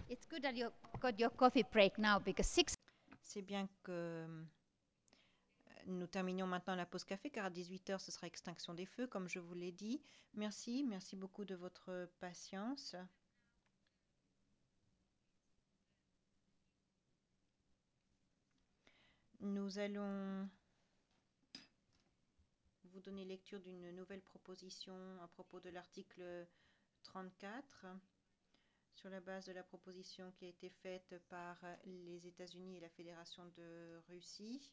It's good that you got your coffee break now because six. C'est bien que nous terminions maintenant la pause café car à 18 heures ce sera extinction des feux comme je vous l'ai dit. Merci, merci beaucoup de votre patience. Nous allons vous donner lecture d'une nouvelle proposition à propos de l'article 34 sur la base de la proposition qui a été faite par les États-Unis et la Fédération de Russie,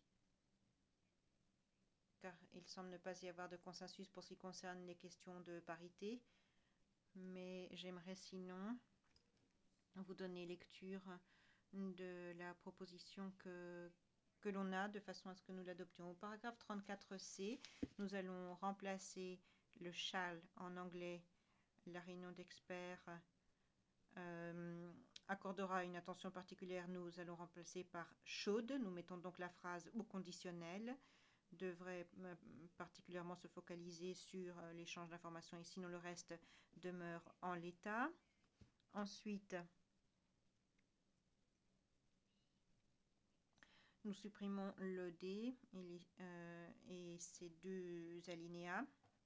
car il semble ne pas y avoir de consensus pour ce qui concerne les questions de parité, mais j'aimerais sinon vous donner lecture de la proposition que l'on a de façon à ce que nous l'adoptions. Au paragraphe 34C, nous allons remplacer le shall en anglais. La réunion d'experts accordera une attention particulière. Nous allons remplacer par should. Nous mettons donc la phrase au conditionnel devrait particulièrement se focaliser sur l'échange d'informations et sinon le reste demeure en l'état. Ensuite, nous supprimons le D et ces deux alinéas.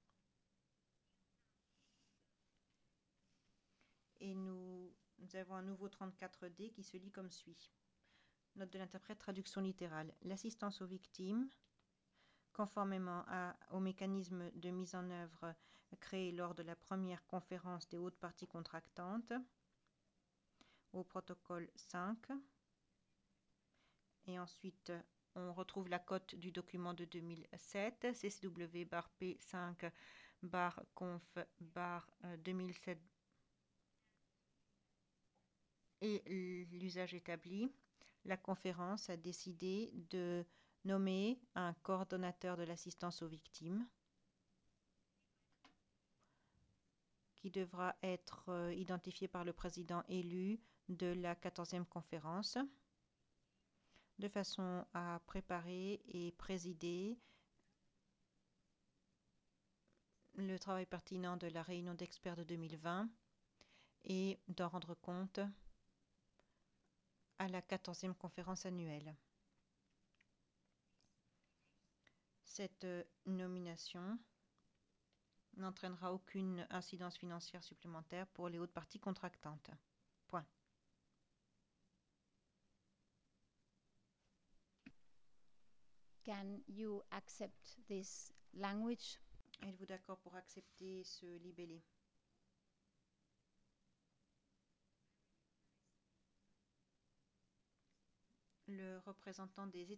Et nous avons un nouveau 34D qui se lit comme suit. Note de l'interprète, traduction littérale. L'assistance aux victimes, conformément au mécanisme de mise en œuvre créé lors de la première conférence des hautes parties contractantes, au protocole 5. Et ensuite, on retrouve la cote du document de 2007, CCW-P5-conf-2007 et l'usage établi. La conférence a décidé de nommer un coordonnateur de l'assistance aux victimes qui devra être identifié par le président élu de la 14e conférence de façon à préparer et présider le travail pertinent de la réunion d'experts de 2020 et d'en rendre compte à la 14e conférence annuelle. Cette nomination n'entraînera aucune incidence financière supplémentaire pour les hautes parties contractantes. Point. Can you accept this language? Êtes-vous d'accord pour accepter ce libellé? Le représentant des